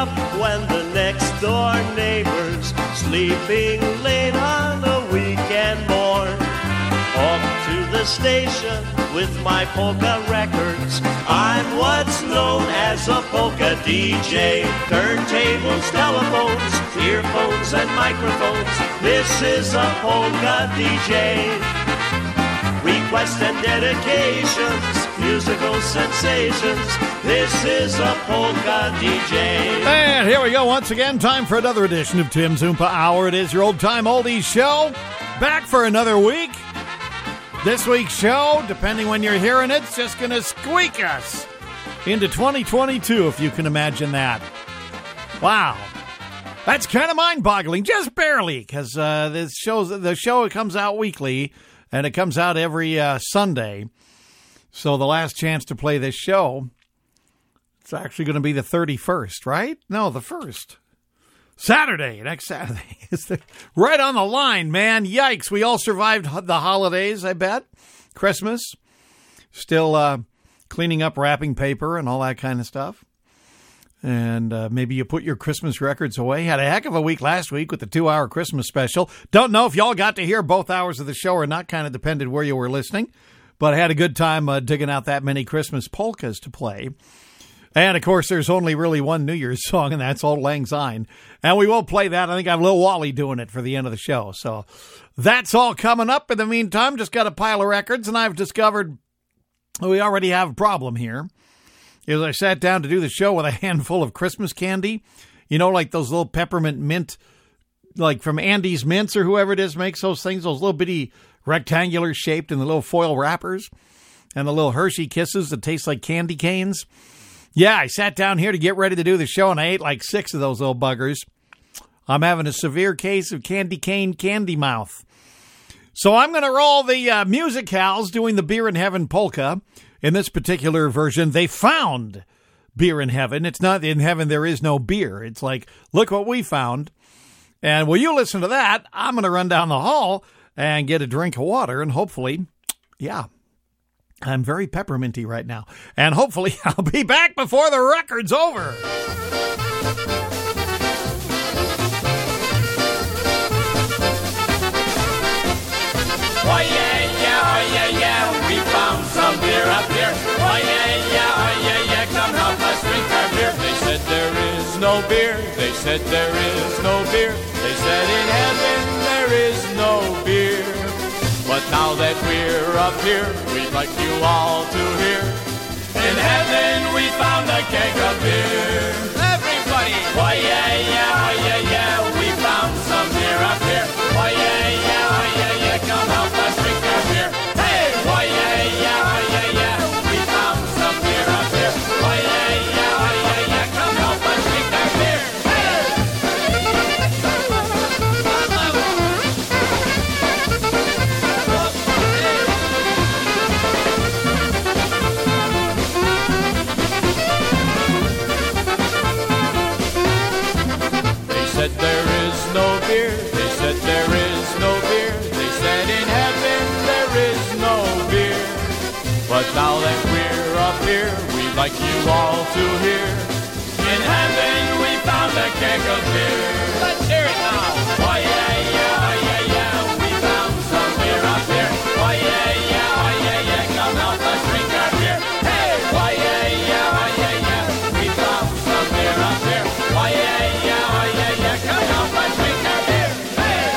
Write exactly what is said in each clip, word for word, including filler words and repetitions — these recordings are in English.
up when the next door neighbor's sleeping late on a weekend morn. Off to the station with my polka records. I'm what's known as a polka D J. Turntables, telephones, earphones, and microphones. This is a polka D J. Requests and dedications, musical sensations. This is a polka D J. And here we go once again. Time for another edition of Tim's Oompa Hour. It is your old-time oldies show. Back for another week. This week's show, depending when you're hearing it, it's just going to squeak us into twenty twenty-two, if you can imagine that. Wow. That's kind of mind-boggling, just barely, because uh, this shows the show comes out weekly, and it comes out every uh, Sunday. So the last chance to play this show, it's actually going to be the thirty-first, right? No, the first. Saturday, next Saturday. It's right on the line, man. Yikes. We all survived the holidays, I bet. Christmas. Still uh, cleaning up wrapping paper and all that kind of stuff. And uh, maybe you put your Christmas records away. Had a heck of a week last week with the two-hour Christmas special. Don't know if y'all got to hear both hours of the show or not. Kind of depended where you were listening. But I had a good time uh, digging out that many Christmas polkas to play. And, of course, there's only really one New Year's song, and that's Auld Lang Syne. And we will play that. I think I have Lil Wally doing it for the end of the show. So that's all coming up. In the meantime, just got a pile of records, and I've discovered we already have a problem here. As I sat down to do the show with a handful of Christmas candy, you know, like those little peppermint mint, like from Andy's Mints or whoever it is makes those things, those little bitty rectangular shaped in the little foil wrappers, and the little Hershey Kisses that taste like candy canes. Yeah, I sat down here to get ready to do the show, and I ate like six of those little buggers. I'm having a severe case of candy cane candy mouth. So I'm going to roll the uh, Musicals doing the Beer in Heaven polka. In this particular version, they found beer in heaven. It's not in heaven, there is no beer. It's like, look what we found. And will you listen to that? I'm going to run down the hall and get a drink of water, and hopefully, yeah, I'm very pepperminty right now. And hopefully I'll be back before the record's over. Oh yeah, yeah, oh yeah, yeah, we found some beer up here. Oh yeah, yeah, oh yeah, yeah, come help us drink our beer. They said there is no beer, they said there is no beer. They said in heaven there is no beer. But now that we're up here, we'd like you all to hear. In heaven we found a keg of beer. Everybody! Oh yeah, yeah, oh yeah, yeah, we found some beer up here. Oh yeah, yeah, oh yeah, yeah, come help us drink our beer. Hey! Oh yeah, yeah, oh yeah, yeah, we found some beer up here. Oh yeah, yeah, oh yeah, yeah, come help us drink our beer. They said there is no beer, they said there is no beer, they said in heaven there is no beer. But now that we're up here, we'd like you all to hear. In heaven we found a keg of beer. Let's hear it now. Oh yeah, yeah, oh yeah, yeah, we found some beer up here. Oh yeah, yeah, oh yeah, yeah, come help us drink our beer. Hey, oh yeah, yeah, oh yeah, yeah, we found some beer up here. Oh yeah, yeah, oh yeah, yeah, come help us drink our beer. Hey!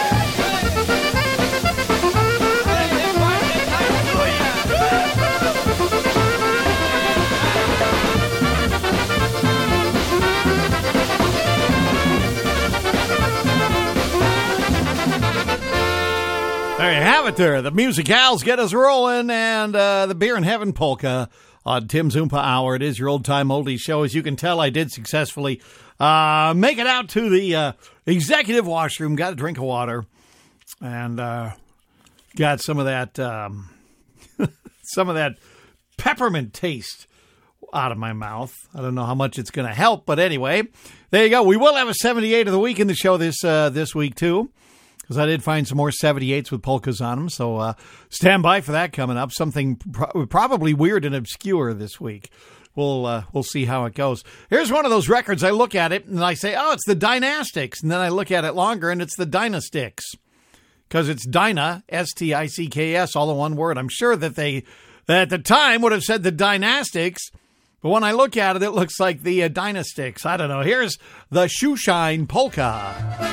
There you have it there. The Musicals get us rolling, and uh, the Beer in Heaven polka on Tim's Oompa Hour. It is your old-time oldie show. As you can tell, I did successfully uh, make it out to the uh, executive washroom, got a drink of water, and uh, got some of that um, some of that peppermint taste out of my mouth. I don't know how much it's going to help, but anyway, there you go. We will have a seventy-eight of the week in the show this uh, this week, too. Because I did find some more seventy-eights with polkas on them. So uh, stand by for that coming up. Something pro- probably weird and obscure this week we'll uh, we'll see how it goes. Here's one of those records. I look at it and I say, oh, it's the Dynastics. And then I look at it longer and it's the Dynastics. Because it's Dyna, S T I C K S, all in one word. I'm sure that they, at the time, would have said the Dynastics. But when I look at it, it looks like the uh, Dynastics. I don't know. Here's the Shoeshine Polka.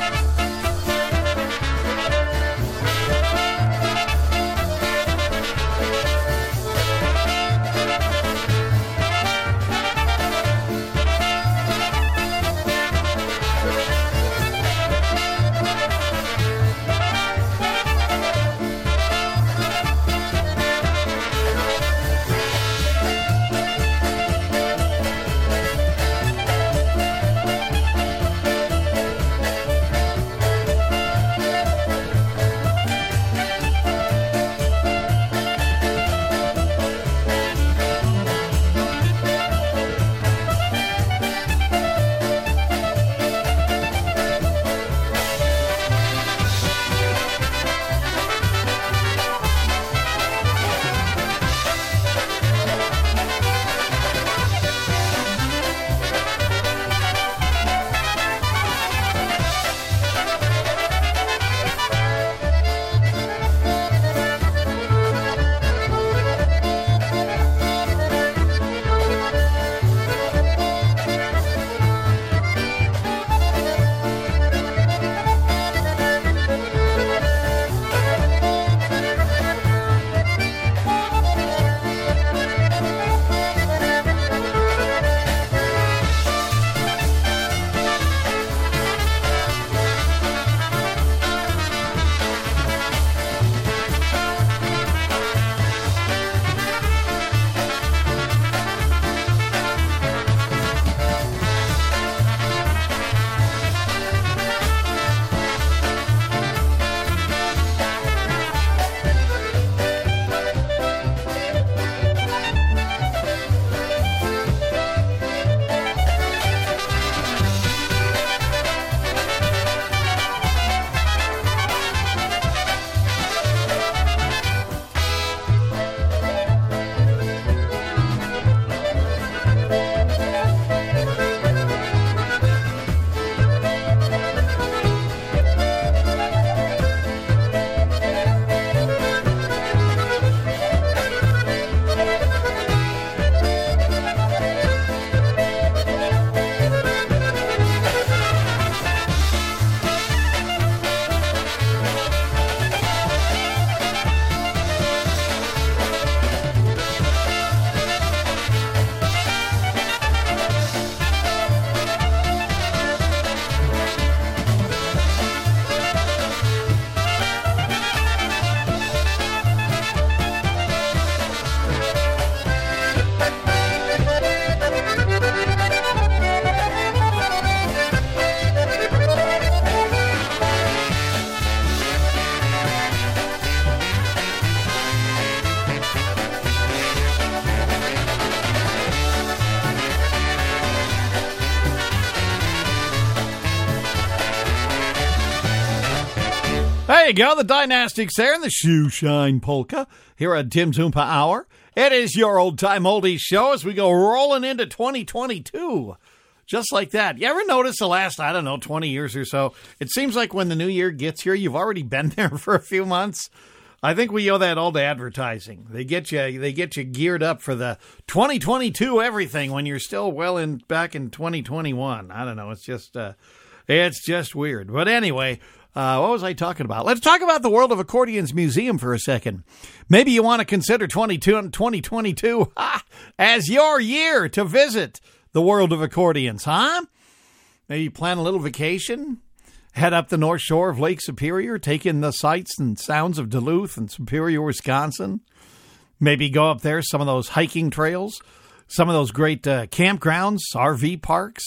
There you go, the Dynastics there and the Shoeshine Polka here at Tim's Oompa Hour. It is your old-time oldies show as we go rolling into twenty twenty-two. Just like that. You ever notice the last, I don't know, twenty years or so, it seems like when the new year gets here, you've already been there for a few months. I think we owe that all to advertising. They get you they get you geared up for the twenty twenty-two everything when you're still well in back in twenty twenty-one. I don't know, it's just uh, it's just weird. But anyway, Uh, what was I talking about? Let's talk about the World of Accordions Museum for a second. Maybe you want to consider twenty twenty-two ha, as your year to visit the World of Accordions, huh? Maybe plan a little vacation, head up the North Shore of Lake Superior, take in the sights and sounds of Duluth and Superior, Wisconsin. Maybe go up there, some of those hiking trails, some of those great uh, campgrounds, R V parks,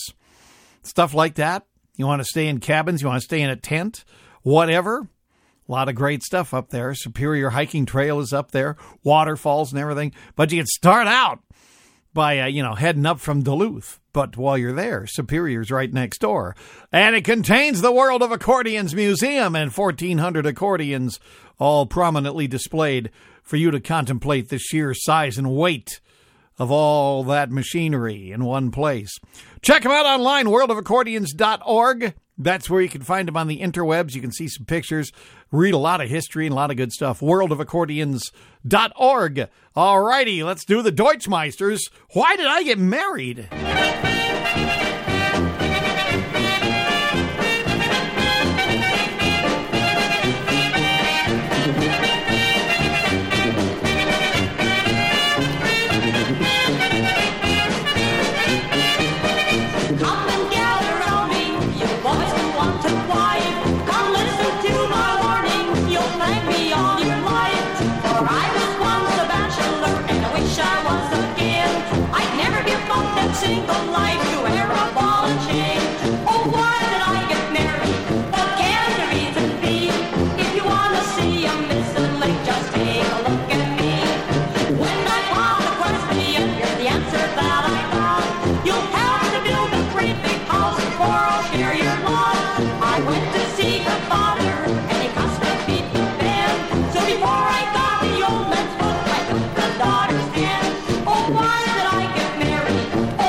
stuff like that. You want to stay in cabins, you want to stay in a tent, whatever. A lot of great stuff up there. Superior Hiking Trail is up there, waterfalls and everything. But you can start out by, uh, you know, heading up from Duluth. But while you're there, Superior's right next door. And it contains the World of Accordions Museum and fourteen hundred accordions all prominently displayed for you to contemplate the sheer size and weight of all that machinery in one place. Check them out online, world of accordions dot org. That's where you can find them on the interwebs. You can see some pictures, read a lot of history and a lot of good stuff. world of accordions dot org. All righty, let's do the Deutschmeisters. Why did I get married? Single life to wear a ball and chain. Oh, why did I get married? What can the reason be? If you want to see a missing link, just take a look at me. When I found the question, here's the answer that I found. You'll have to build a great big house before I'll share your lot. I went to see her father, and he cussed a beat the band. So before I got the old man's book, I took the daughter's hand. Oh, why did I get married?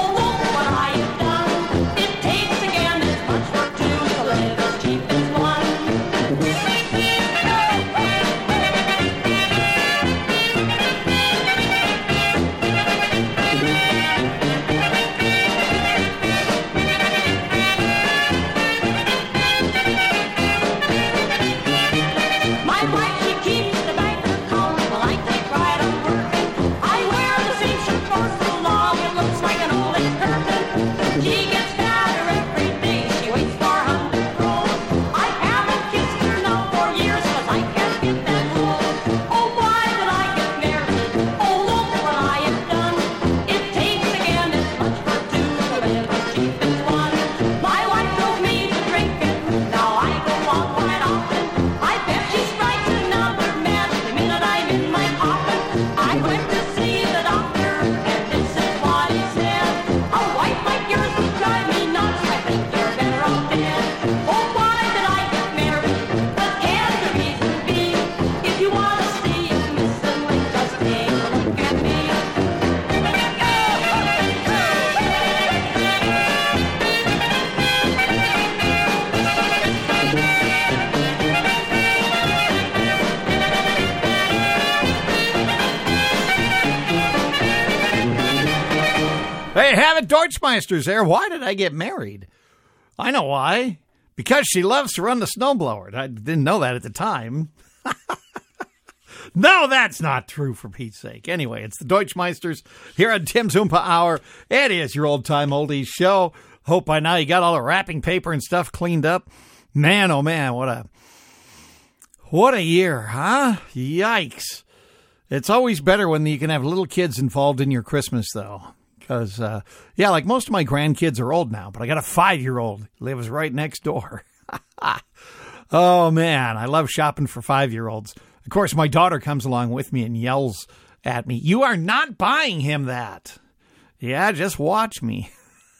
Hey, have it, Deutschmeisters there. Why did I get married? I know why. Because she loves to run the snowblower. I didn't know that at the time. No, that's not true, for Pete's sake. Anyway, it's the Deutschmeisters here on Tim's Oompa Hour. It is your old-time oldies show. Hope by now you got all the wrapping paper and stuff cleaned up. Man, oh man, what a what a year, huh? Yikes. It's always better when you can have little kids involved in your Christmas, though. Because, uh, yeah, like most of my grandkids are old now, but I got a five-year-old who lives right next door. Oh, man, I love shopping for five-year-olds. Of course, my daughter comes along with me and yells at me, "You are not buying him that." Yeah, just watch me.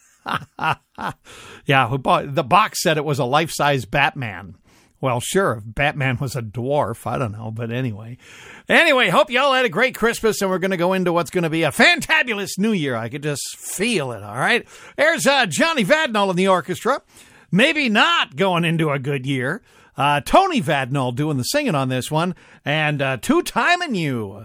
Yeah, the box said it was a life-size Batman. Well, sure, if Batman was a dwarf, I don't know, but anyway. Anyway, hope you all had a great Christmas, and we're going to go into what's going to be a fantabulous New Year. I could just feel it, all right? There's uh, Johnny Vadnal in the orchestra. Maybe not going into a good year. Uh, Tony Vadnal doing the singing on this one, and uh, Two-Timing You.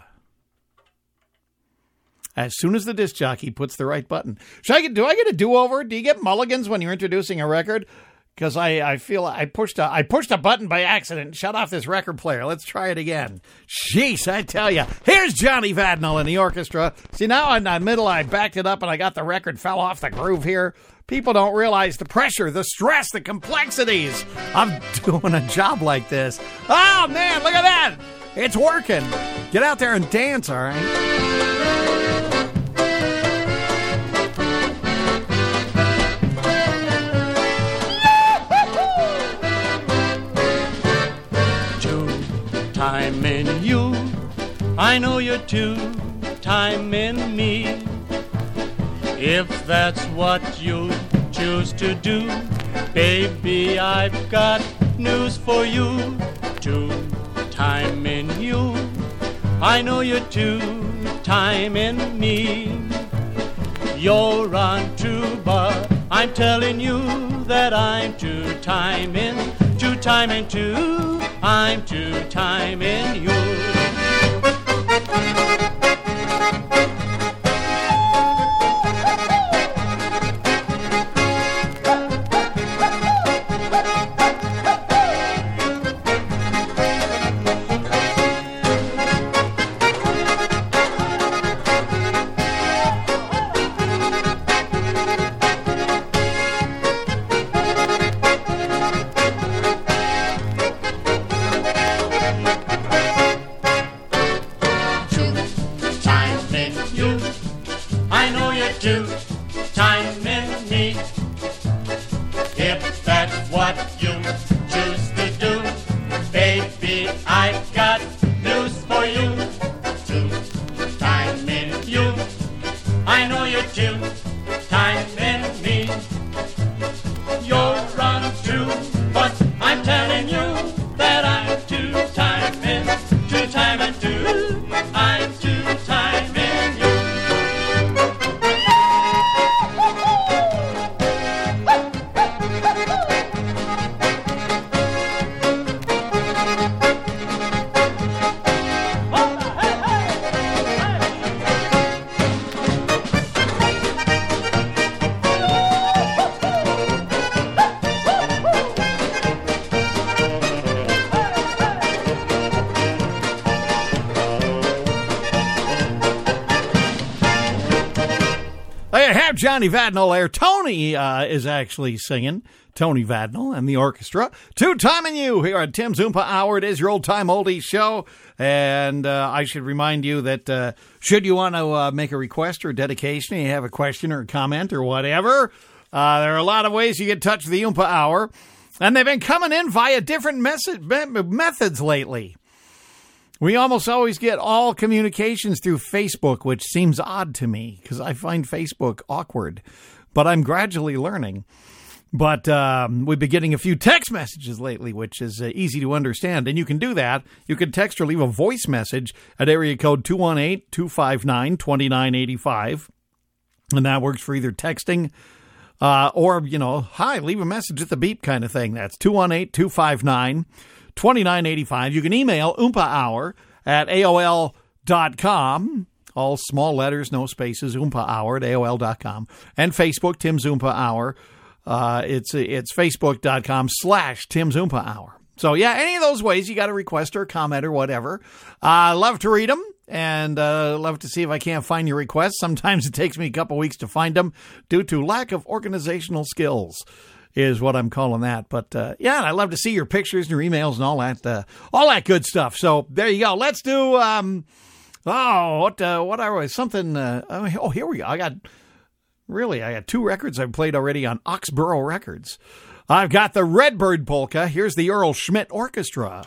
As soon as the disc jockey puts the right button. Should I get, do I get a do-over? Do you get mulligans when you're introducing a record? Because I, I feel I pushed a I pushed a button by accident and shut off this record player. Let's try it again. Jeez, I tell you. Here's Johnny Vadnal in the orchestra. See, now in the middle, I backed it up and I got the record fell off the groove here. People don't realize the pressure, the stress, the complexities of doing a job like this. Oh, man, look at that. It's working. Get out there and dance, all right? Two-timing you, I know you're two-timing me. If that's what you choose to do, baby, I've got news for you. Two-timing you, I know you're two-timing me. You'll run too, but I'm telling you that I'm two-timing, two-timing too. I'm two-timing you. Johnny Vadnal there. Tony uh, is actually singing. Tony Vadnal and the orchestra. Two-timing you here at Tim's Oompa Hour. It is your old-time oldies show. And uh, I should remind you that uh, should you want to uh, make a request or a dedication, you have a question or a comment or whatever, uh, there are a lot of ways you get in touch with the Oompa Hour. And they've been coming in via different message, methods lately. We almost always get all communications through Facebook, which seems odd to me because I find Facebook awkward. But I'm gradually learning. But um, we've been getting a few text messages lately, which is uh, easy to understand. And you can do that. You can text or leave a voice message at area code two one eight, two five nine, two nine eight five. And that works for either texting uh, or, you know, hi, leave a message at the beep kind of thing. That's two one eight, two five nine, two nine eight five. You can email Oompa Hour at A O L dot com. All small letters, no spaces, Oompa Hour at A O L dot com. And Facebook, Tim's Oompa Hour. Uh, it's it's facebook.com slash Tim's Oompa Hour. So, yeah, any of those ways, you got a request or a comment or whatever. I uh, love to read them and uh, love to see if I can't find your requests. Sometimes it takes me a couple weeks to find them due to lack of organizational skills is what I'm calling that. But, uh, yeah, I love to see your pictures and your emails and all that uh, all that good stuff. So, there you go. Let's do, um, oh, what, uh, what are we, something, uh, oh, here we go. I got... Really, I got two records I've played already on Oxborough Records. I've got the Redbird Polka. Here's the Earl Schmidt Orchestra.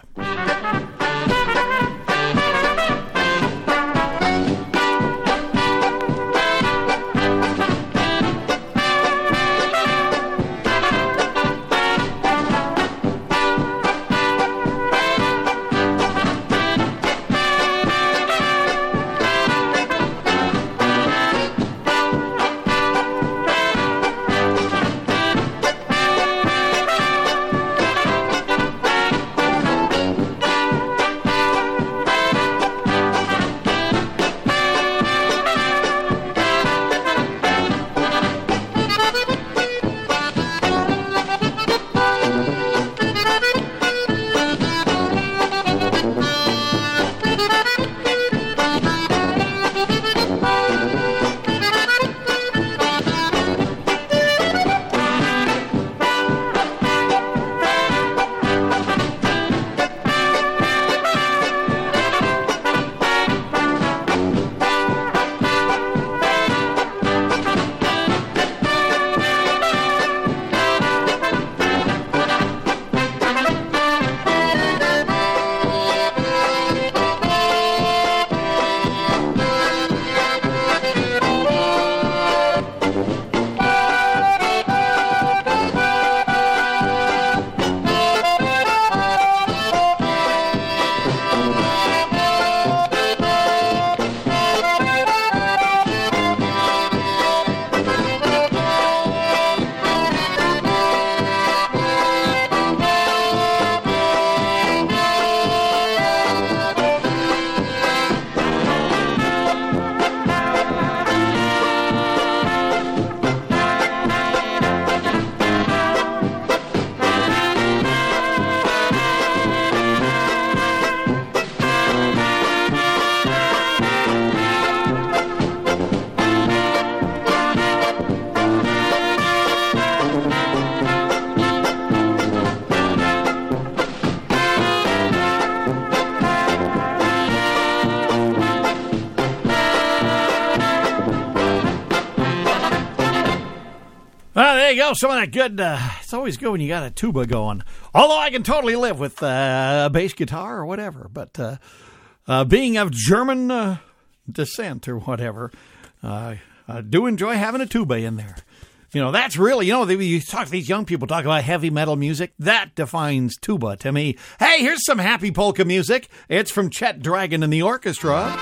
Well, there you go. Some of that good. Uh, it's always good when you got a tuba going. Although I can totally live with uh, a bass guitar or whatever. But uh, uh, being of German uh, descent or whatever, uh, I do enjoy having a tuba in there. You know, that's really, you know, they, you talk, these young people talk about heavy metal music. That defines tuba to me. Hey, here's some happy polka music. It's from Chet Dragon and the Orchestra.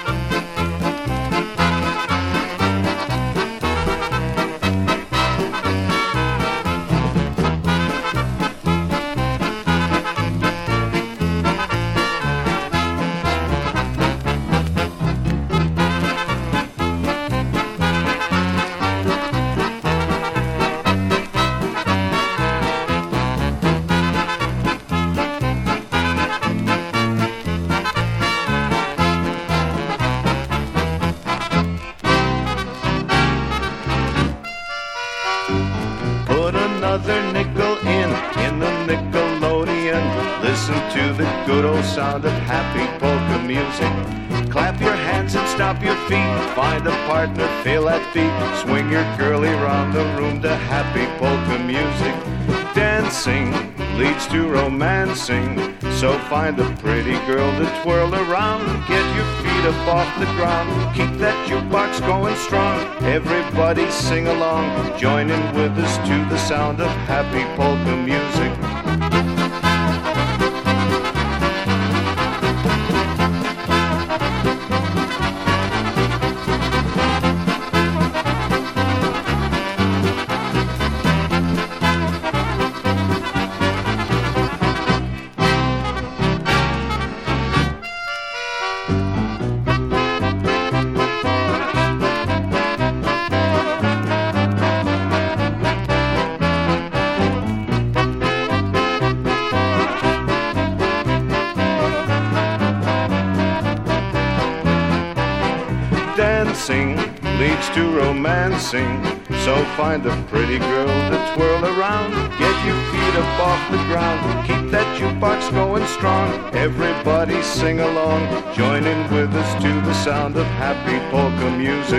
Sound of happy polka music. Clap your hands and stomp your feet. Find a partner, feel that beat. Swing your girlie round the room to happy polka music. Dancing leads to romancing, so find a pretty girl to twirl around. Get your feet up off the ground. Keep that jukebox going strong. Everybody sing along. Join in with us to the sound of happy polka music. Leads to romancing, so find a pretty girl to twirl around. Get your feet up off the ground. Keep that jukebox going strong. Everybody sing along. Join in with us to the sound of happy polka music.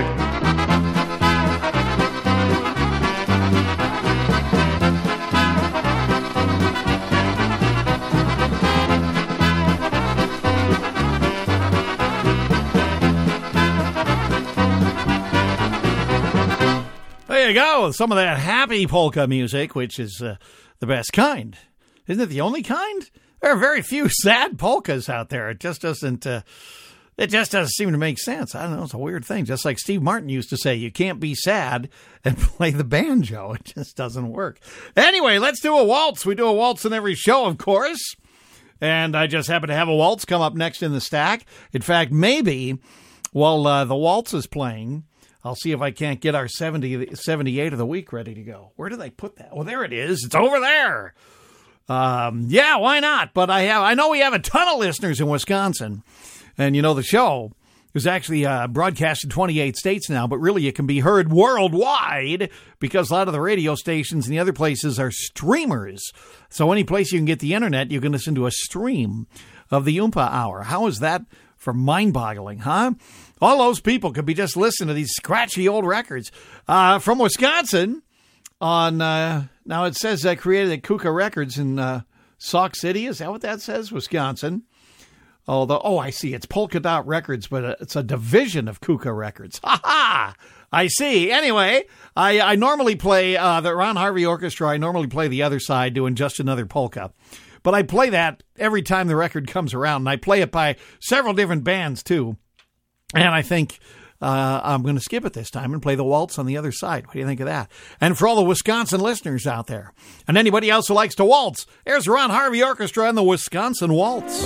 There you go. Some of that happy polka music, which is uh, the best kind. Isn't it the only kind? There are very few sad polkas out there. It just doesn't, uh, it just doesn't seem to make sense. I don't know. It's a weird thing. Just like Steve Martin used to say, you can't be sad and play the banjo. It just doesn't work. Anyway, let's do a waltz. We do a waltz in every show, of course. And I just happen to have a waltz come up next in the stack. In fact, maybe while uh, the waltz is playing, I'll see if I can't get our seventy, seventy-eight of the week ready to go. Where did I put that? Well, there it is. It's over there. Um, yeah, why not? But I have, I know we have a ton of listeners in Wisconsin. And, you know, the show is actually uh, broadcast in twenty-eight states now, but really it can be heard worldwide because a lot of the radio stations and the other places are streamers. So any place you can get the internet, you can listen to a stream of the Oompa Hour. How is that for mind-boggling, huh? All those people could be just listening to these scratchy old records. Uh, from Wisconsin, on, uh, now it says uh, created at Kuka Records in uh, Sauk City. Is that what that says? Wisconsin. Although, oh, I see. It's Polka Dot Records, but uh, it's a division of Kuka Records. Ha ha! I see. Anyway, I, I normally play uh, the Ron Harvey Orchestra. I normally play the other side doing Just Another Polka. But I play that every time the record comes around, and I play it by several different bands, too. And I think uh, I'm going to skip it this time and play the waltz on the other side. What do you think of that? And for all the Wisconsin listeners out there, and anybody else who likes to waltz, here's Ron Harvey Orchestra and the Wisconsin Waltz.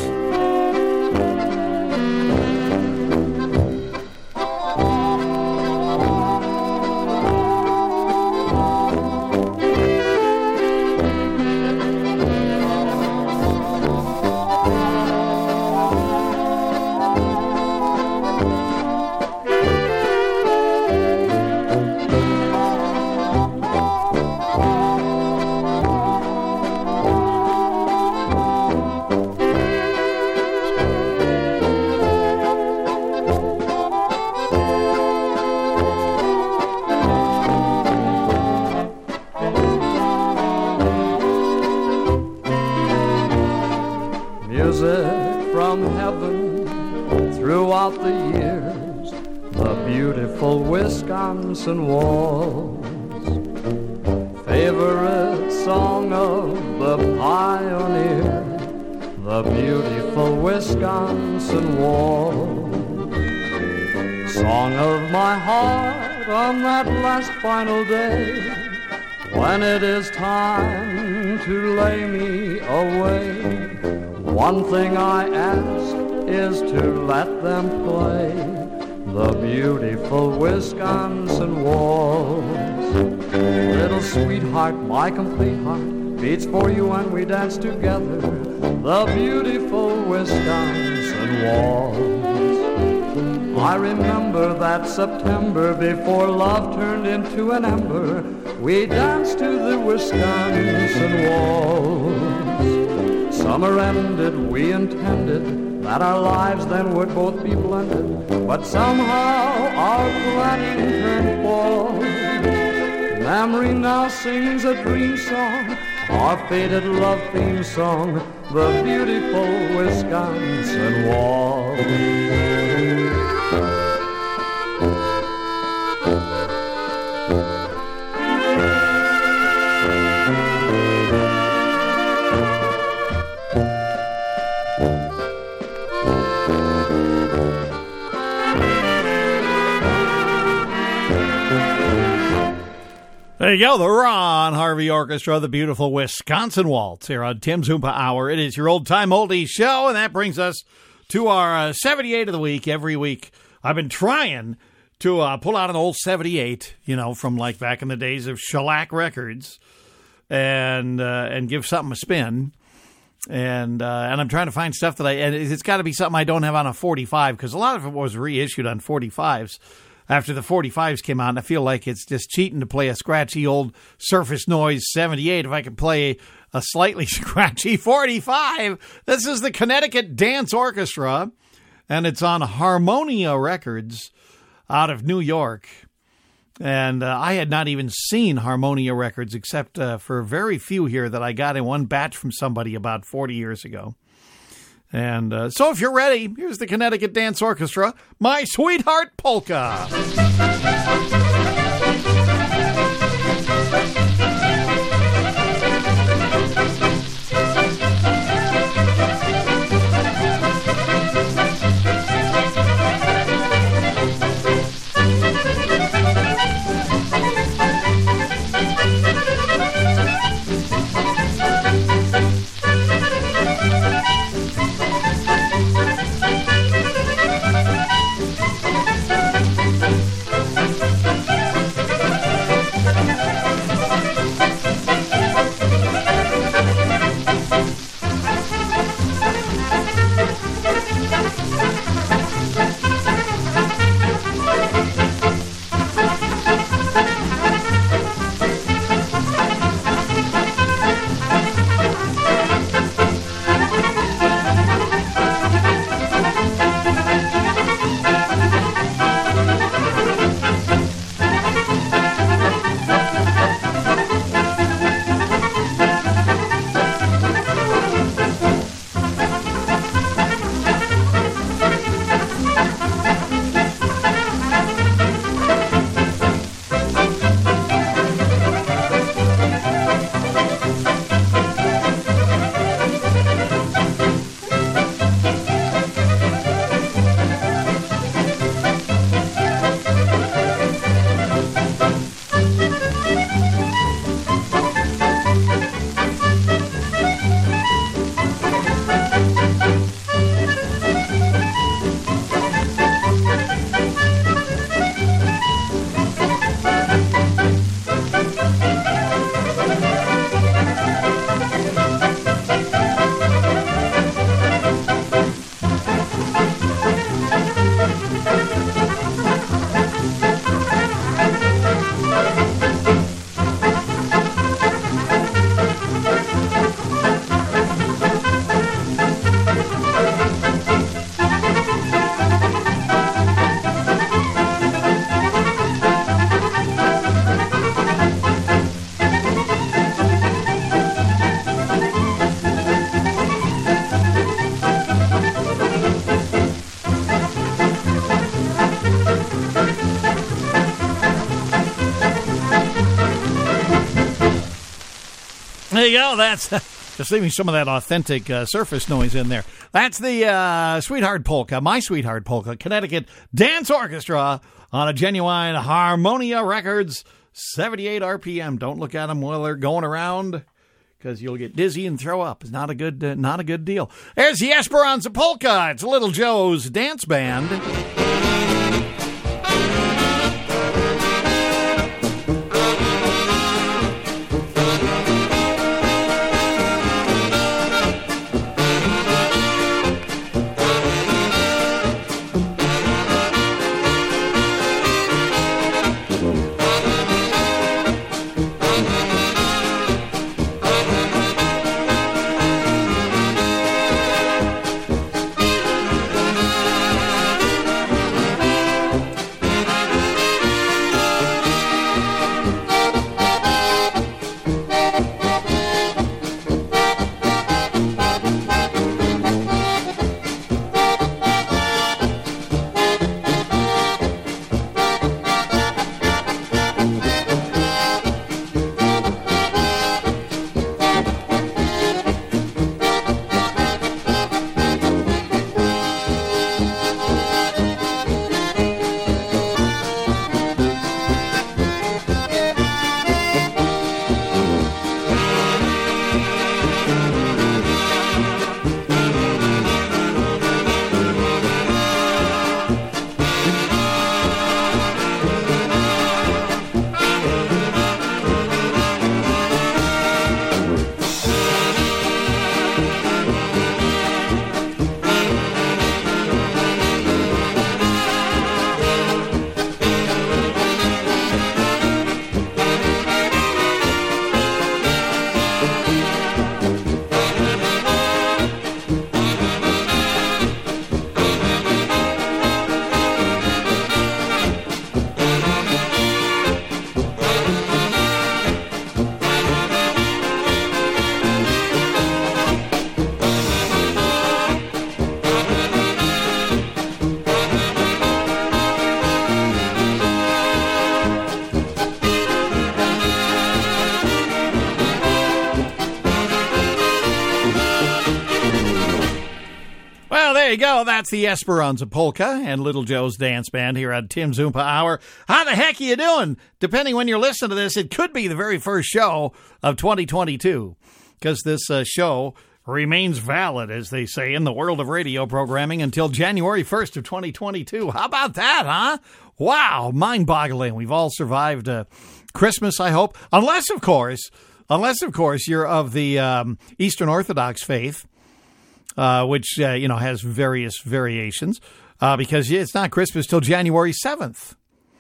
the years, the beautiful Wisconsin waltz. Favorite song of the pioneer, the beautiful Wisconsin waltz. Song of my heart on that last final day, when it is time to lay me away. One thing I ask is to let them play the beautiful Wisconsin waltz. Little sweetheart, my complete heart beats for you and we dance together the beautiful Wisconsin waltz. I remember that September before love turned into an ember, we danced to the Wisconsin waltz. Summer ended, we intended that our lives then would both be blended, but somehow our planning turned fall. Memory now sings a dream song, our faded love theme song, the beautiful Wisconsin waltz. There you go, the Ron Harvey Orchestra, the beautiful Wisconsin Waltz here on Tim's Oompa Hour. It is your old-time oldies show, and that brings us to our uh, seventy-eight of the week. Every week I've been trying to uh, pull out an old seventy-eight, you know, from like back in the days of Shellac Records, and uh, and give something a spin. And uh, and I'm trying to find stuff that I, and it's got to be something I don't have on a forty-five, because a lot of it was reissued on forty-fives. After the forty-fives came out, and I feel like it's just cheating to play a scratchy old Surface Noise seventy-eight if I could play a slightly scratchy forty-five. This is the Connecticut Dance Orchestra, and it's on Harmonia Records out of New York. And uh, I had not even seen Harmonia Records except uh, for very few here that I got in one batch from somebody about forty years ago. And uh, so if you're ready, here's the Connecticut Dance Orchestra, My Sweetheart Polka. There you go. That's just leaving some of that authentic uh, surface noise in there. That's the uh, Sweetheart Polka, My Sweetheart Polka, Connecticut Dance Orchestra on a genuine Harmonia Records, seventy-eight R P M. Don't look at them while they're going around, because you'll get dizzy and throw up. It's not a good, uh, not a good deal. There's the Esperanza Polka. It's Little Joe's dance band. There you go. That's the Esperanza Polka and Little Joe's Dance Band here on Tim's Oompa Hour. How the heck are you doing? Depending when you're listening to this, it could be the very first show of twenty twenty-two, because this uh, show remains valid, as they say, in the world of radio programming until January first of twenty twenty-two. How about that, huh? Wow, mind-boggling. We've all survived uh, Christmas, I hope. Unless, of course, unless, of course, you're of the um, Eastern Orthodox faith. Uh, which, uh, you know, has various variations, uh, because it's not Christmas till January seventh.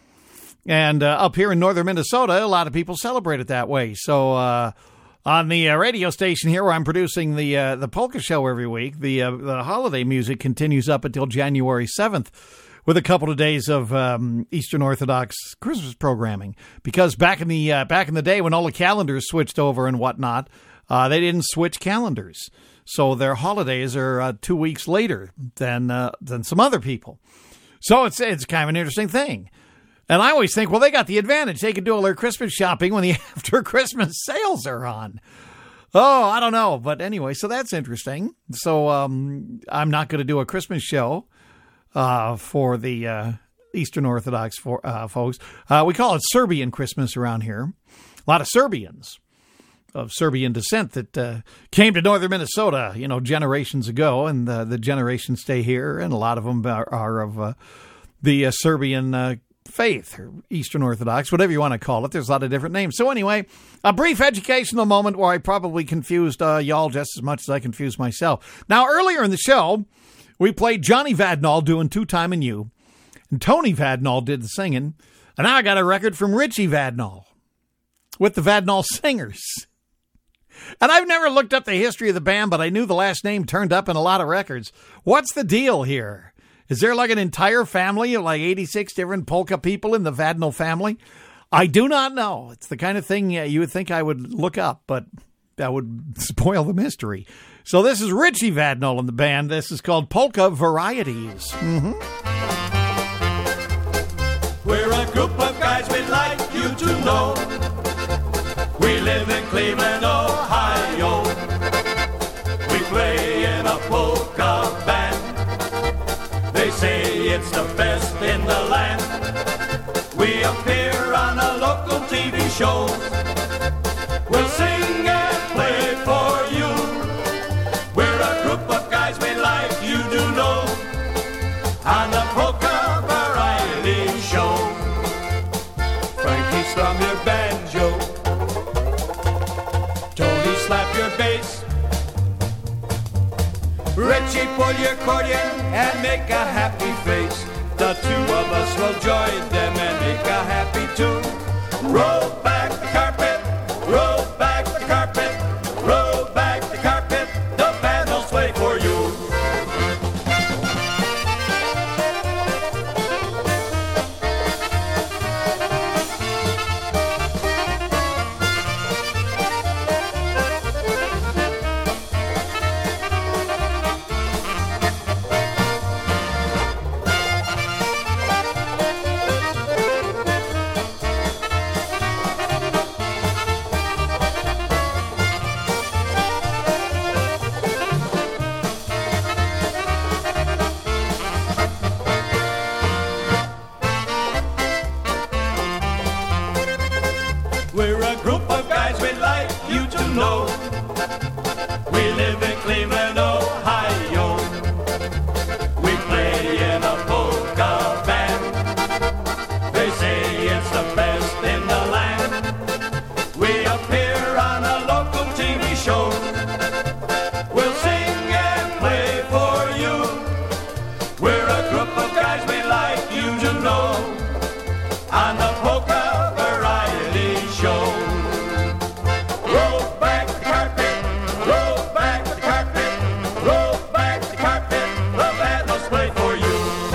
And uh, up here in northern Minnesota, a lot of people celebrate it that way. So uh, on the uh, radio station here where I'm producing the uh, the polka show every week, the, uh, the holiday music continues up until January seventh with a couple of days of um, Eastern Orthodox Christmas programming. Because back in the uh, back in the day when all the calendars switched over and whatnot, uh, they didn't switch calendars. So their holidays are uh, two weeks later than uh, than some other people. So it's it's kind of an interesting thing. And I always think, well, they got the advantage. They can do all their Christmas shopping when the after Christmas sales are on. Oh, I don't know. But anyway, so that's interesting. So um, I'm not going to do a Christmas show uh, for the uh, Eastern Orthodox for, uh, folks. Uh, we call it Serbian Christmas around here. A lot of Serbians of Serbian descent that uh, came to northern Minnesota, you know, generations ago, and uh, the generations stay here, and a lot of them are, are of uh, the uh, Serbian uh, faith, or Eastern Orthodox, whatever you want to call it. There's a lot of different names. So anyway, a brief educational moment where I probably confused uh, y'all just as much as I confused myself. Now, earlier in the show, we played Johnny Vadnal doing Two Time and You, and Tony Vadnal did the singing, and now I got a record from Richie Vadnal with the Vadnal Singers. And I've never looked up the history of the band, but I knew the last name turned up in a lot of records. What's the deal here? Is there like an entire family of like eighty-six different polka people in the Vadnal family? I do not know. It's the kind of thing you would think I would look up, but that would spoil the mystery. So this is Richie Vadnal in the band. This is called Polka Varieties. Mm-hmm. We're a group of guys we'd like you to know. We live in Cleveland, Ohio. it's the best in the land. We appear on a local T V show. We'll sing and play for you. We're a group of guys we like, you do know. On the Polka Variety Show. Frankie, strum your banjo. Tony, slap your bass. Richie, pull your accordion and make a happy face. The two of us will join them and make a happy tune. Roll back the carpet, roll back the carpet, roll back the carpet. The band will play for you. We're a group of guys we'd like you to know. We live in Cleveland, Ohio. We play in a polka band. They say it's the best in the land. We appear on a local T V show. We'll sing and play for you. We're a group of guys we like you to know. On the Polka Variety Show. Roll back the carpet, roll back the carpet, roll back the carpet. The band will play for you.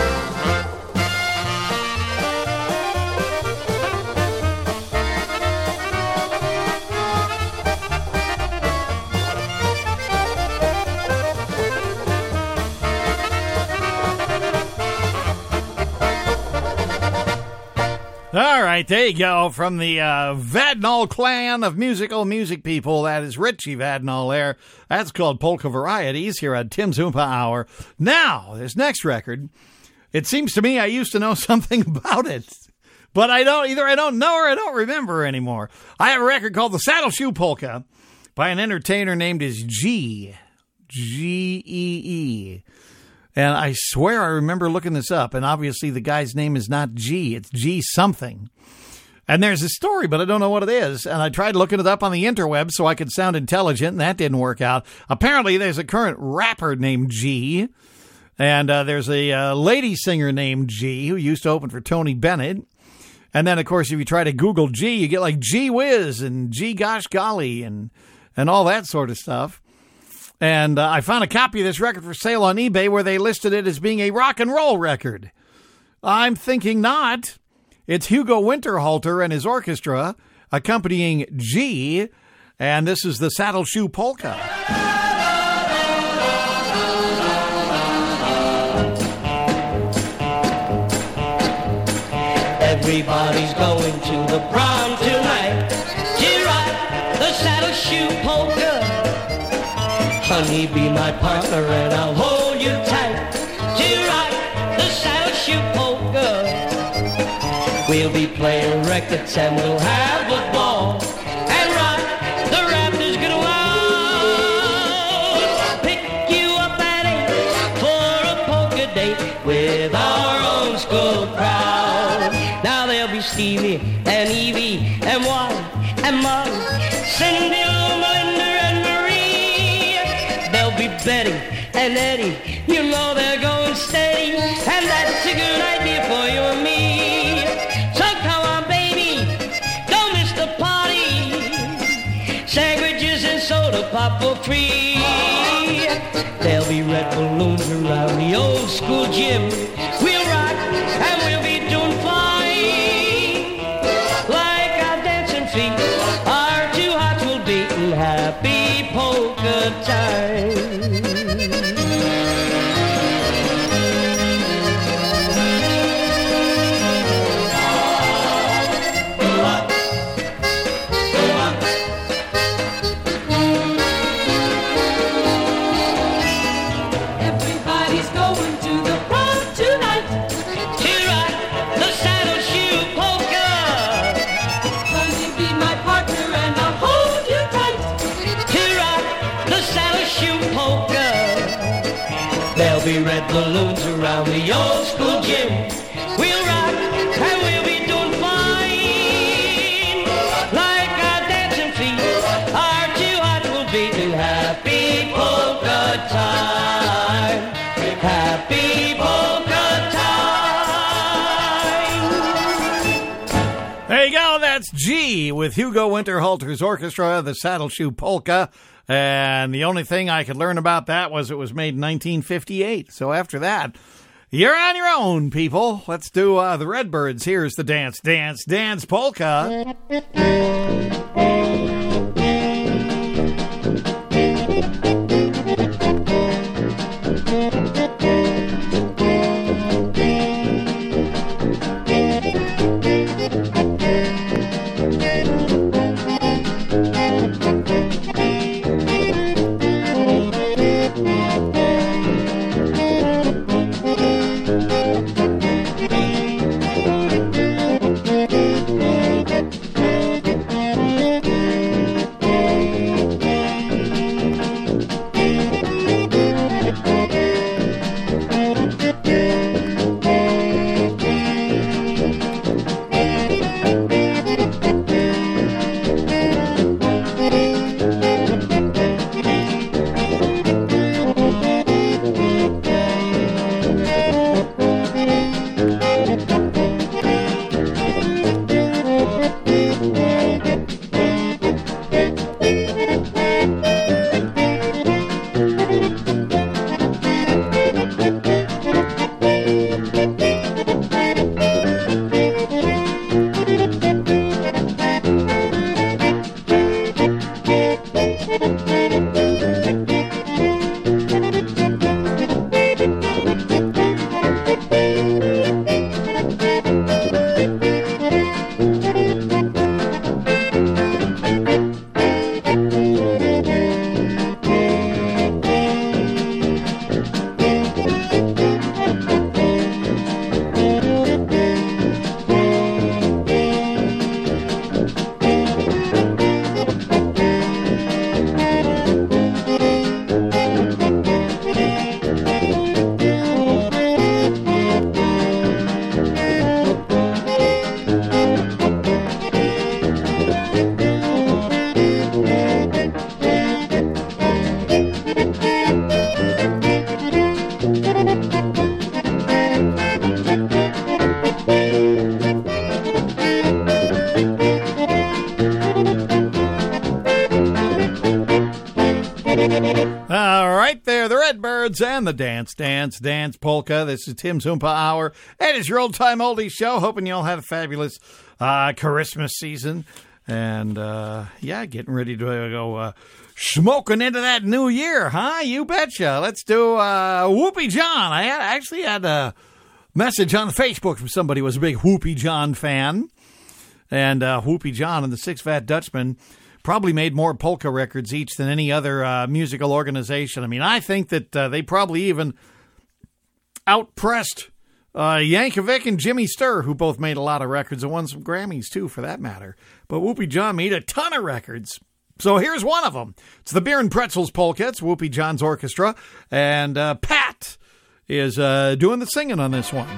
All right, there you go. From the uh, Vadnal clan of musical music people, that is Richie Vadnal there. That's called Polka Varieties here at Tim's Oompa Hour. Now, this next record, it seems to me I used to know something about it, but I don't, either I don't know or I don't remember anymore. I have a record called The Saddle Shoe Polka by an entertainer named as G. G E E. And I swear I remember looking this up, and obviously the guy's name is not G, it's G something. And there's a story, but I don't know what it is. And I tried looking it up on the interweb so I could sound intelligent, and that didn't work out. Apparently there's a current rapper named G, and uh, there's a uh, lady singer named G who used to open for Tony Bennett. And then, of course, if you try to Google G, you get like Gee Whiz and Gee Gosh Golly and, and all that sort of stuff. And uh, I found a copy of this record for sale on eBay where they listed it as being a rock and roll record. I'm thinking not. It's Hugo Winterhalter and his orchestra accompanying G, and this is the Saddle Shoe Polka. Everybody's going to the prom tonight. You rock the Saddle Shoe Polka. Honey, be my partner and I'll hold you tight. To rock the Saddle Shoe Polka. We'll be playing records and we'll have a ball. And rock the Raptors good while. Pick you up at eight for a polka date with our own school crowd. Now there'll be Stevie and Evie and Wally and Molly, Cindy, Melinda and Marie. They'll be Betty and Eddie, you know they're going steady, and that's a good idea for you and me. So come on, baby, don't miss the party. Sandwiches and soda pop for free. There'll be red balloons around the old school gym. We'll rock and we'll be doing fine. Like our dancing feet, our two hearts will beat in happy polka time. Everybody's going to the prom tonight. balloons around the old school gym. We'll rock and we'll be doing fine. Like our dancing feet are too hot, we'll be to happy polka time. Happy polka time. There you go. That's G with Hugo Winterhalter's Orchestra, the Saddle Shoe Polka. And the only thing I could learn about that was it was made in nineteen fifty-eight. So after that, you're on your own, people. Let's do uh, the Redbirds. Here's the Dance, Dance, Dance Polka. And the Dance, Dance, Dance Polka. This is Tim's Oompa Hour. It is your old-time oldies show. Hoping you all had a fabulous uh, Christmas season. And, uh, yeah, getting ready to uh, go uh, smoking into that new year, huh? You betcha. Let's do uh, Whoopie John. I had, actually had a message on Facebook from somebody who was a big Whoopie John fan. And uh, Whoopie John and the Six Fat Dutchman probably made more polka records each than any other uh, musical organization. I mean, I think that uh, they probably even outpressed uh, Yankovic and Jimmy Sturr, who both made a lot of records and won some Grammys, too, for that matter. But Whoopie John made a ton of records. So here's one of them. It's the Beer and Pretzels Polka. It's Whoopie John's orchestra. And uh, Pat is uh, doing the singing on this one.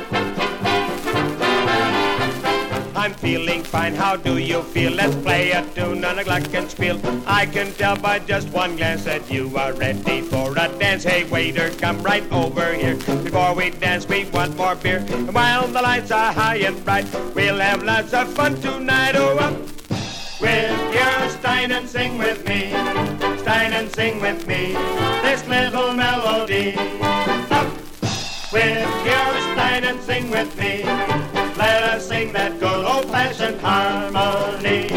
I'm feeling fine, how do you feel? Let's play a tune on a glockenspiel. I can tell by just one glance that you are ready for a dance. Hey waiter, come right over here. Before we dance, we want more beer. And while the lights are high and bright, we'll have lots of fun tonight. Oh, up with your Stein and sing with me. Stein and sing with me this little melody. Up with your Stein and sing with me. Let us sing that good old-fashioned harmony.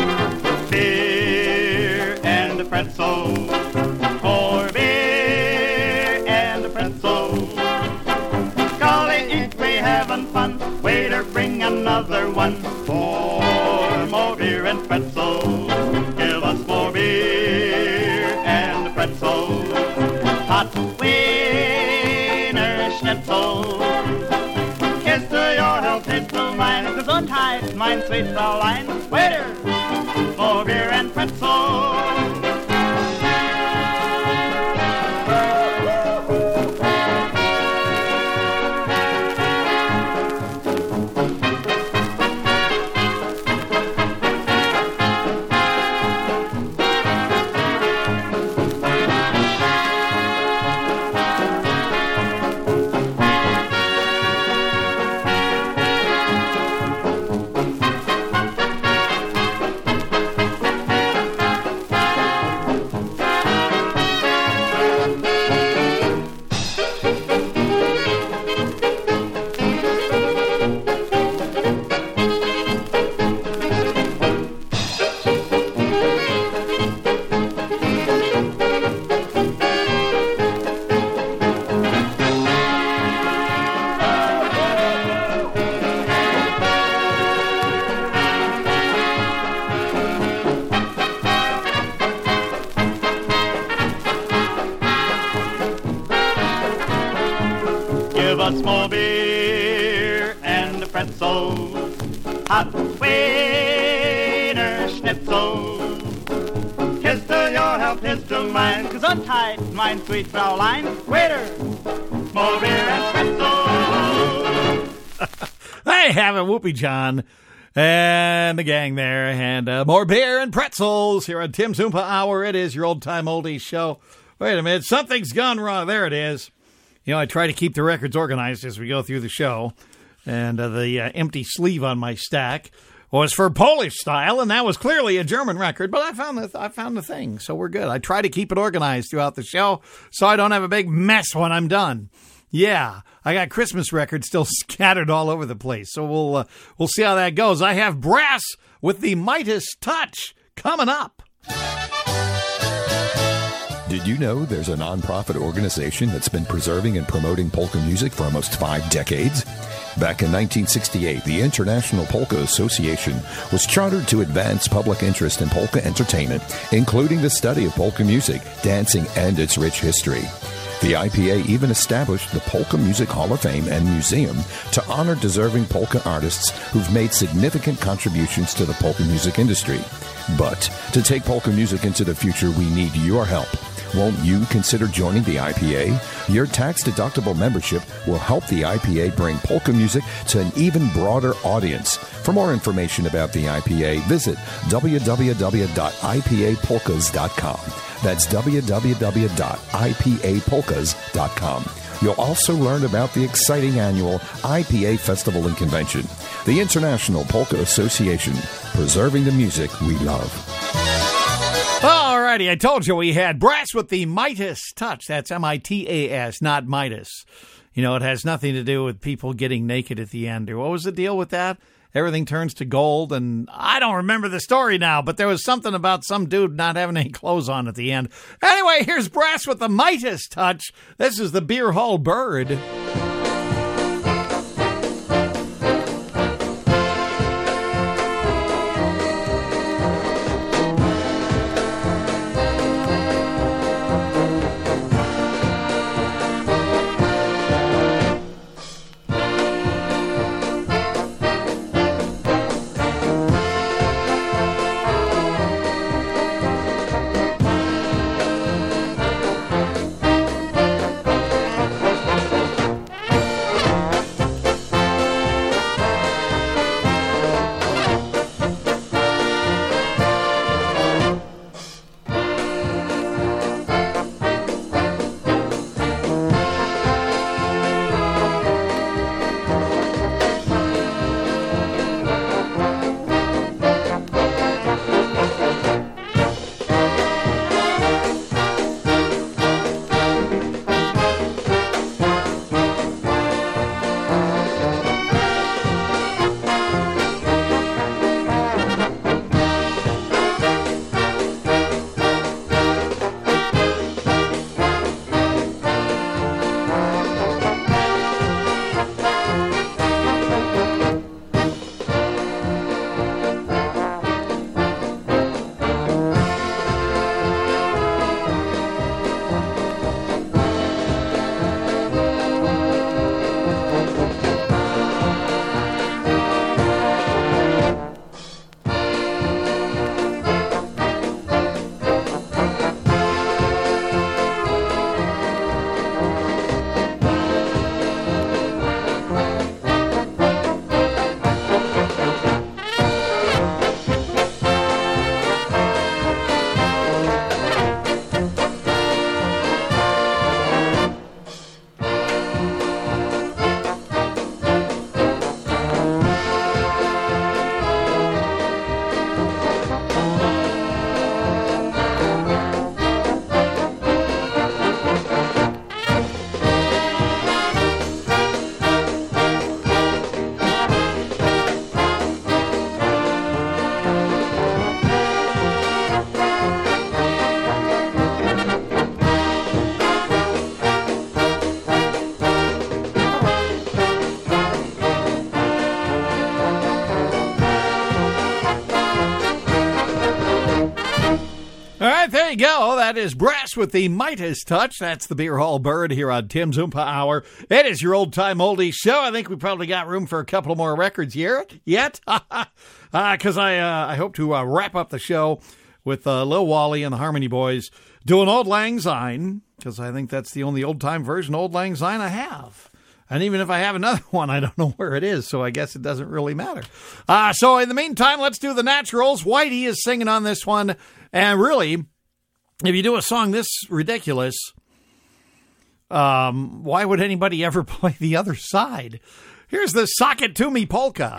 Beer and a pretzel. For beer and a pretzel. Golly, ain't we having fun? Waiter, bring another one. For more beer and pretzel. Give us more beer and a pretzel. Hot wiener schnitzel. Here's to your health, here's to mine. Gesundheit, mein sweet Fräulein. Waiter, more beer and pretzel. Frau Pistol mein Gesundheit, mein sweet Fraulein. Waiter, more beer and pretzels. Hey, have it, Whoopie John and the gang there, and uh, more beer and pretzels here on Tim's Oompa Hour. It is your old-time oldies show. Wait a minute, something's gone wrong. There it is. You know, I try to keep the records organized as we go through the show, and uh, the uh, empty sleeve on my stack was for Polish style, and that was clearly a German record, but I found the, I found the thing, so we're good. I try to keep it organized throughout the show so I don't have a big mess when I'm done. Yeah, I got Christmas records still scattered all over the place, so we'll uh, we'll see how that goes. I have Brass with the Midas Touch coming up. Did you know there's a nonprofit organization that's been preserving and promoting polka music for almost five decades? Back in nineteen sixty-eight, the International Polka Association was chartered to advance public interest in polka entertainment, including the study of polka music, dancing, and its rich history. The I P A even established the Polka Music Hall of Fame and Museum to honor deserving polka artists who've made significant contributions to the polka music industry. But to take polka music into the future, we need your help. Won't you consider joining the I P A? Your tax-deductible membership will help the I P A bring polka music to an even broader audience. For more information about the I P A, visit w w w dot i p a polkas dot com. That's w w w dot i p a polkas dot com. You'll also learn about the exciting annual I P A Festival and Convention, the International Polka Association, preserving the music we love. Alrighty, I told you we had Brass with the Midas Touch. That's M I T A S, not Midas. You know, it has nothing to do with people getting naked at the end. Or what was the deal with that? Everything turns to gold, and I don't remember the story now, but there was something about some dude not having any clothes on at the end. Anyway, here's Brass with the Midas Touch. This is the Beer Hall Bird. There you go. That is Brass with the Midas Touch. That's the Beer Hall Bird here on Tim's Oompa Hour. It is your old-time oldies show. I think we probably got room for a couple more records here yet. Because uh, I, uh, I hope to uh, wrap up the show with uh, Lil Wally and the Harmony Boys doing Auld Lang Syne, because I think that's the only old-time version of Auld Lang Syne I have. And even if I have another one, I don't know where it is, so I guess it doesn't really matter. Uh, so in the meantime, let's do the Naturals. Whitey is singing on this one. And really, if you do a song this ridiculous, um, why would anybody ever play the other side? Here's the Sock It To Me polka.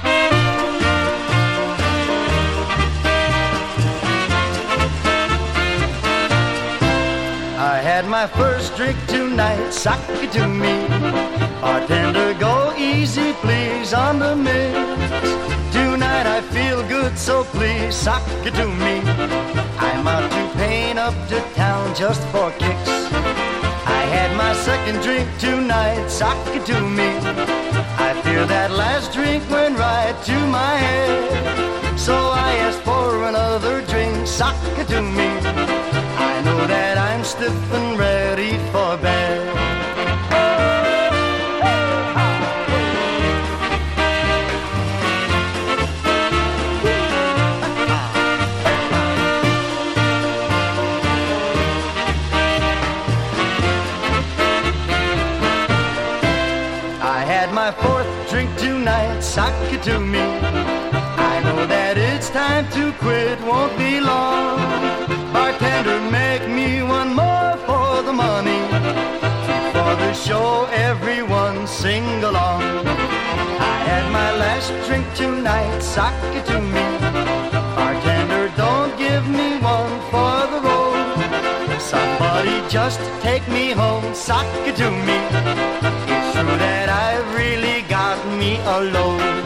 I had my first drink tonight, sock it to me. Bartender, go easy, please, on the mix. Tonight I feel good, so please, sock it to me. I'm out to paint up to town just for kicks. I had my second drink tonight, sock it to me. I fear that last drink went right to my head. So I asked for another drink, sock it to me. I know that I'm stiff and ready for bed. I had my fourth drink tonight, sock it to me. I know that it's time to quit, won't be long. Bartender, make me one more for the money. For the show, everyone sing along. I had my last drink tonight, sock it to me. Bartender, don't give me one for the road. Somebody just take me home, sock it to me. It's true that I've really got me a load.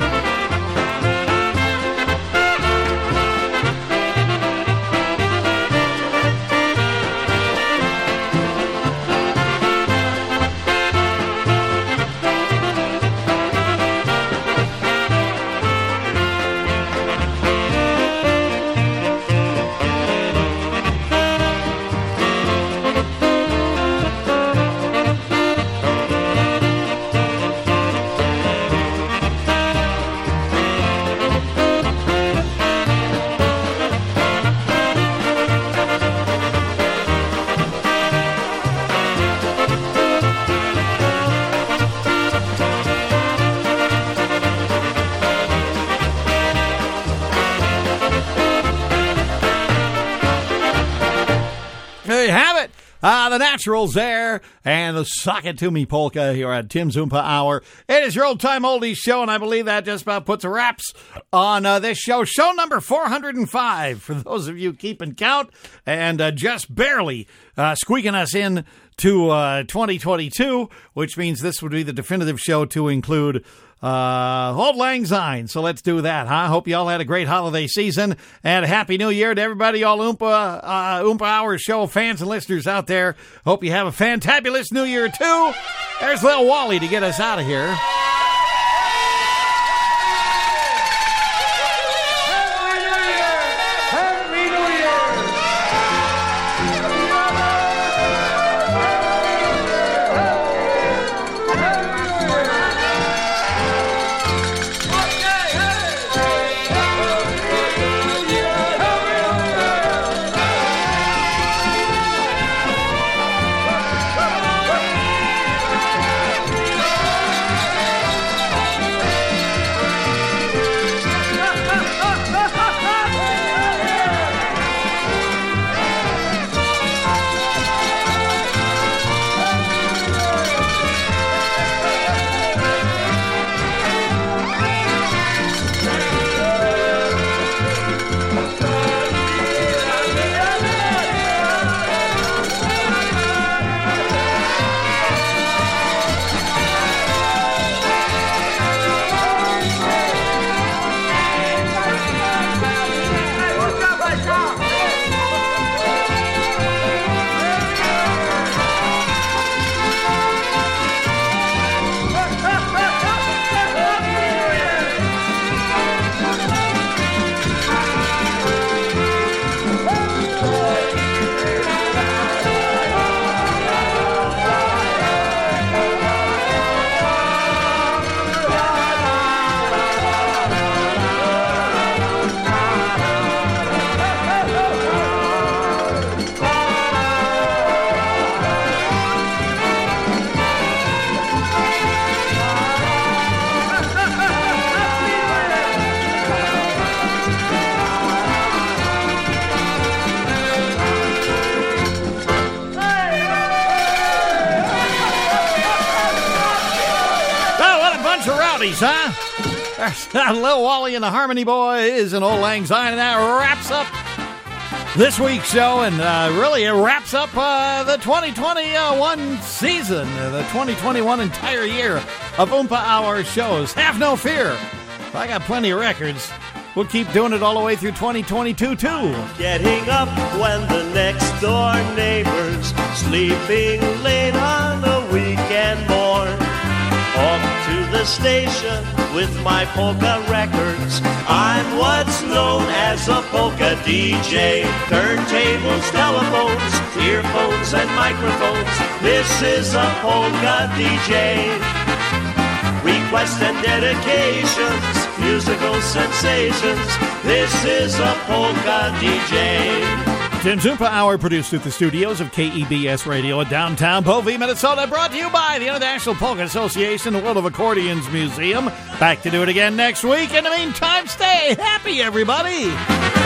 Uh, the Naturals there, and the Sock It To Me polka here at Tim's Oompa Hour. It is your old-time oldies show, and I believe that just about puts a wraps on uh, this show. Show number four hundred five, for those of you keeping count, and uh, just barely uh, squeaking us in to uh, twenty twenty-two, which means this would be the definitive show to include Uh, Auld Lang Syne. So let's do that, huh? Hope you all had a great holiday season, and a Happy New Year to everybody, all Oompa, uh, Oompa Hour show fans and listeners out there. Hope you have a fantabulous New Year, too. There's Lil Wally to get us out of here. Howdies, huh? There's Lil Wally and the Harmony Boys and Old Lang Syne, and that wraps up this week's show, and uh, really it wraps up uh, the twenty twenty-one season, uh, the twenty twenty-one entire year of Oompa Hour shows. Have no fear. I got plenty of records. We'll keep doing it all the way through twenty twenty-two, too. Getting up when the next door neighbor's sleeping late on a weekend morn. Off to the station with my polka records. I'm what's known as a polka D J. Turntables, telephones, earphones, and microphones. This is a polka D J. Requests and dedications, musical sensations. This is a polka D J. Tim's Oompa Hour, produced at the studios of K E B S Radio in downtown Bovey, Minnesota, brought to you by the International Polka Association, the World of Accordions Museum. Back to do it again next week. In the meantime, stay happy, everybody.